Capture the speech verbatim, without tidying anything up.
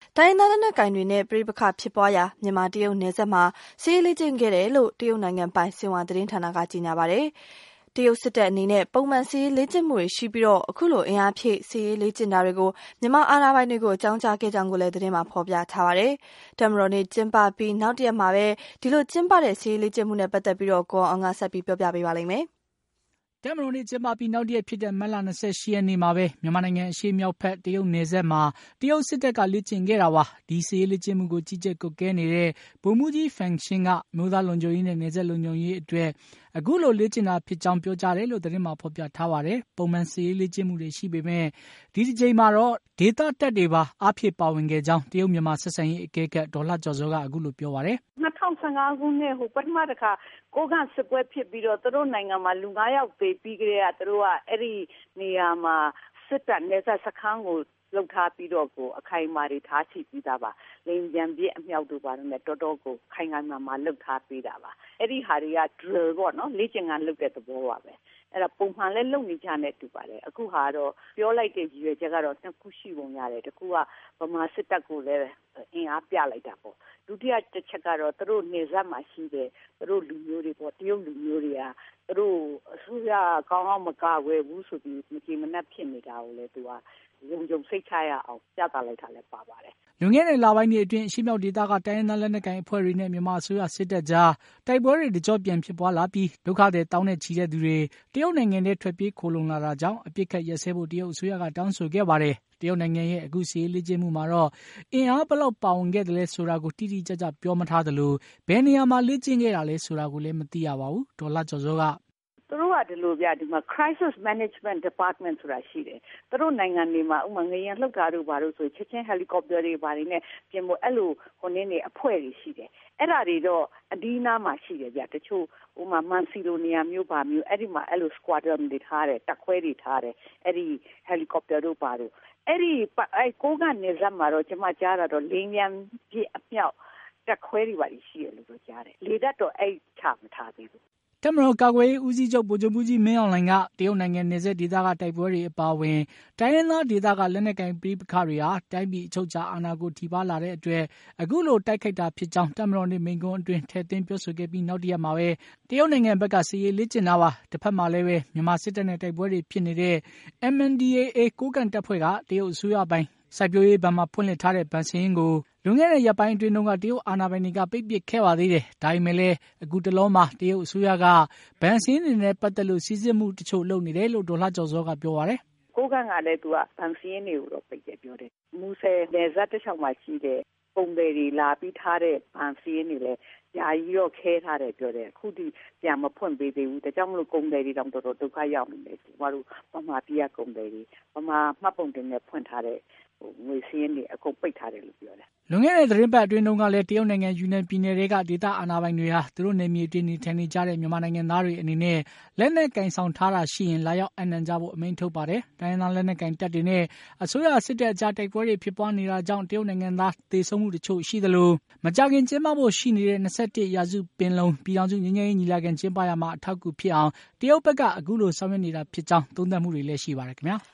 တိုင်းရင်းသားလက်နက်ကိုင်တွေနဲ့ပဋိပက္ခဖြစ်ပွားရာမြန်မာတရုတ်နယ်စပ်မှာစစ်ရေးလေ့ကျင့်ခဲ့တယ်လို့တရုတ်နိုင်ငံပိုင်ဆင်ဟွာသတင်းဌာနကကြေညာပါတယ်။တရုတ်စစ်တပ်အနေနဲ့ပုံမှန်စစ်ရေးလေ့ကျင့်မှုတွေရှိပြီးအခုလိုအင်အားဖြည့်စစ်ရေးလေ့ကျင့်တာတွေကိုမြန်မာအာဏာပိုင်တွေကိုအကြောင်းကြားခဲ့ကြောင်းကိုလည်းသတင်းမှာဖော်ပြထားပါတယ်။တပ်မတော်နေ့ကျင်းပပြီးနောက်တရက်မှာပဲဒီလိုကျင်းပတဲ့စစ်ရေးလေ့ကျင့်မှုနဲ့ပတ်သက်ပြီးကိုအောင်ကဆက်ပြီးပြောပြပေးပါလိမ့်မယ်။တပ်မတော်နေ့ကျင်းပပြီးနောက်တရက်ဖြစ်တဲ့မတ်လ၂၈ရက်နေ့မှာပဲမြန်မာနိုင်ငံအရှေ့မြောက်ဘက်တရုတ်နယ်စပ်မှာတရုတ်စစ်တပ်ကလေ့ကျင့်ခဲ့တာပါ။ဒီစစ်ရေးလေ့ကျင့်မှုကိုကြီးကြပ်ကွပ်ကဲနေတဲ့ဗိုလ်မှူးကြီးဖန်ရှင်းကမျိုးသားလုံခြုံရေးနဲ့နယ်စပ်လုံခြုံရေးအတွက်အခုလိုလေ့ကျင့်တာဖြစ်ကြောင်းပြောကြားတယ်လို့သတင်းမှာဖော်ပြထားပါတယ်။ပုံမှန်စစ်ရေးလေ့ကျင့်မှုတွေရှိပေမဲ့ဒီတစ်ကြိမ်မှာတော့ဒေသတပ်တွေပါအားဖြည့်ပါဝင်ခဲ့ကြောင်းတရုတ်မြန်မာဆက်ဆံရေးအကဲခတ်ဒေါ်လှကျော်စောကအခုလိုပြောပါတယ်။၂၀၁၅ခုနှစ်ဟိုပထမတစ်ခါကိုကန့်စစ်ပွဲဖြစ်ပြီးတော့သူတို့နိုင်ငံမှာလူ၅ယောက်သေပြီးကြတဲ့ကသူတို့ကအဲ့ဒီနေရာမှာစစ်တပ်နယ်စပ်စခန်းကိုလှုပ်ထားပြီးတော့ကိုအခိုင်အမာတွေထားချိပြီးသားပါလိန်ပြန်ပြည့်အမြောက်တို့ပါတော့နဲ့တော်တော်ကိုခိုင်ခိုင်မာမာလှုပ်ထားပြီးတာပါအဲ့ဒီဟာတွေက drill ပေါ့နော်လေ့ကျင့်ခန်းလုပ်တဲ့သဘောပါပဲအဲ့ဒါပုံမှန်လဲလုပ်နေကြတဲ့တူပါတယ်အခုဟာတော့ပြောလိုက်တဲ့ရည်ရွယ်ချက်ကတော့နှစ်ခုရှိပုံရတယ်တခုကဗမာစစ်တပ်ကိုလည်းအင်အားပြလိုက်တာပေါ့ဒုတိယတစ်ချက်ကတော့သူတို့နေဆက်မှာရှိတယ်သူတို့လူမျိုးတွေပေါ့တရုတ်လူမျိုးတွေကသူတို့အစိုးရကောင်းအောင်မကာဝယ်ဘူးဆိုပြီးမကြည်မနှက်ဖြစ်နေတာကိုလည်းသူကယုံကြုံစိတ်ချရအောင်ပြသလိုက်တာလည်းပါပါတယ်လွန်ခဲ့တဲ့လပိုင်းတွေအတွင်းအရှေ့မြောက်ဒေသကတိုင်းရင်းသားလက်နက်ကိုင်အဖွဲ့တွေနဲ့မြန်မာအစိုးရစစ်တပ်ကြားတိုက်ပွဲတွေတကြော့ပြန်ဖြစ်ပွားလာပြီးဒုက္ခသည်တောင်းနဲ့ချီတဲ့သူတွေတရုတ်နိုင်ငံထဲထွက်ပြေးခိုလုံလာတာကြောင့်အပြစ်ခတ်ရက်စဲဖို့တရုတ်အစိုးရကတောင်းဆိုခဲ့ပါတယ်။တရုတ်နိုင်ငံရဲ့အခုစစ်ရေးလေ့ကျင့်မှုမှာတော့အင်အားဘလောက်ပါဝင်ခဲ့တယ်လဲဆိုတာကိုတိတိကျကျပြောမထားသလိုဘယ်နေရာမှာလေ့ကျင့်ခဲ့တာလဲဆိုတာကိုလည်းမသိရပါဘူး။ဒေါ်လှကျော်စောကသူတို့ကဒီလိုပြဒီမှာ crisis management department ဆိုတာရှိတယ်သူတို့နိုင်ငံတွေမှာဥမာငရင်လှုပ်တာတို့ဘာလို့ဆိုချက်ချင်း helicopter တွေဘာတွေနဲ့ပြင်ဖို့အဲ့လိုဟိုနည်းနေအဖွဲ့တွေရှိတယ်အဲ့ဒါတွေတော့အဒီနာမှာရှိတယ်ဗျတချို့ဥမာမန်စီလိုနီယာမျိုးပါမျိုးအဲ့ဒီမှာအဲ့လို squadron တွေထားတယ်တက်ခွဲတွေထားတယ်အဲ့ဒီ helicopter တို့ပါတို့အဲ့ဒီအဲ့ကိုကနေဇက်မှာတော့ကျွန်မကြားတာတော့လင်းမြန်ပြည့်အမြောက်တက်ခွဲတွေပါရှိတယ်လို့ပြောကြားတယ်လေတပ်တော့အဲ့ချမထားသေးဘူးတပ်မတော်ကာကွယ်ရေးဦးစီးချုပ်ဗိုလ်ချုပ်မှူးကြီးမင်းအောင်လှိုင်ကတရုတ်နိုင်ငံနယ်စပ်ဒေသကတိုက်ပွဲတွေအပါအဝင်တိုင်းရင်းသားဒေသကလက်နက်ကိုင်ပဋိပက္ခတွေဟာတိုင်းပြည်အချုပ်အခြာအာဏာကိုထိပါးလာတဲ့အတွက်အခုလိုတိုက်ခိုက်တာဖြစ်ကြောင်းတပ်မတော်နဲ့မိန့်ခွန်းအတွင်းထည့်သွင်းပြောဆိုခဲ့ပြီးနောက်တရက်မှာပဲတရုတ်နိုင်ငံဘက်ကစစ်ရေးလေ့ကျင့်တာပါတစ်ဖက်မှာလည်းပဲမြန်မာစစ်တပ်နဲ့တိုက်ပွဲတွေဖြစ်နေတဲ့ M N D A A ကိုးကန့်တပ်ဖွဲ့ကတရုတ်အစိုးရပိုင်းစိုက်ပျိုးရေးဘဏ်မှာဖွင့်လှစ်ထားတဲ့ဘဏ်စာရင်းကိုလွန်ခဲ့တဲ့ရက်ပိုင်းအတွင်းကတရုတ်အာဏာပိုင်တွေကပိတ်ပစ်ခဲ့ပါသေးတယ်။ဒါပေမဲ့လည်းအခုတလောမှာတရုတ်အစိုးရကဘဏ်စာရင်းတွေနဲ့ပတ်သက်လို့စီစစ်မှုတချို့လုပ်နေတယ်လို့ဒေါ်လှကျော်စောကပြောပါတယ်။ကိုးကန့်ကလည်းသူကဘဏ်စာရင်းတွေကိုတော့ပိတ်တယ်ပြောတယ်။မူဆယ်နယ်စပ်တစ်လျှောက်မှာရှိတဲ့ပုံတွေလာပြီးထားတဲ့ဘဏ်စာရင်းတွေလည်းယာယီတော့ခဲထားတယ်ပြောတယ်အခုဒီပြန်မဖွင့်ပေးသေးဘူးဒါကြောင့်မလို့ကုန်တယ်တွေတောင်တော်တော်ဒုက္ခရောက်နေတယ်ကျမတို့ဗမာပြည်ကကုန်တယ်တွေဗမာမှတ်ပုံတင်နဲ့ဖွင့်ထားတဲ့ငွေစင်းတွေအကုန်ပိတ်ထားတယ်လို့ပြောတယ်လွန်ခဲ့တဲ့သတင်းပတ်အတွင်းတုန်းကလည်းတရုတ်နိုင်ငံယူနန်ပြည်နယ်တွေကဒေသအာဏာပိုင်တွေဟာသူတို့နယ်မြေအတွင်းနေထိုင်နေကြတဲ့မြန်မာနိုင်ငံသားတွေအနေနဲ့လက်နက်ကင်ဆောင်ထားတာရှိရင်လာရောက်အနှံကြဖို့အမိန့်ထုတ်ပါတယ်။တိုင်းရင်းသားလက်နက်ကင်တပ်တွေနဲ့အစိုးရစစ်တပ်အကြားတိုက်ပွဲတွေဖြစ်ပွားနေတာကြောင့်တရုတ်နိုင်ငံသားသေဆုံးမှုတချို့ရှိသလိုမကြာခင်ကျင်းပဖို့ရှိနေတဲ့၂၁ရာစုပင်လုံပြည်ထောင်စုငြိမ်းချမ်းရေးညီလာခံကျင်းပရမှာအထောက်အကူဖြစ်အောင်တရုတ်ဘက်ကအခုလိုဆောင်ရွက်နေတာဖြစ်ကြောင်းသုံးသပ်မှုတွေလည်းရှိပါတယ်ခင်ဗျာ။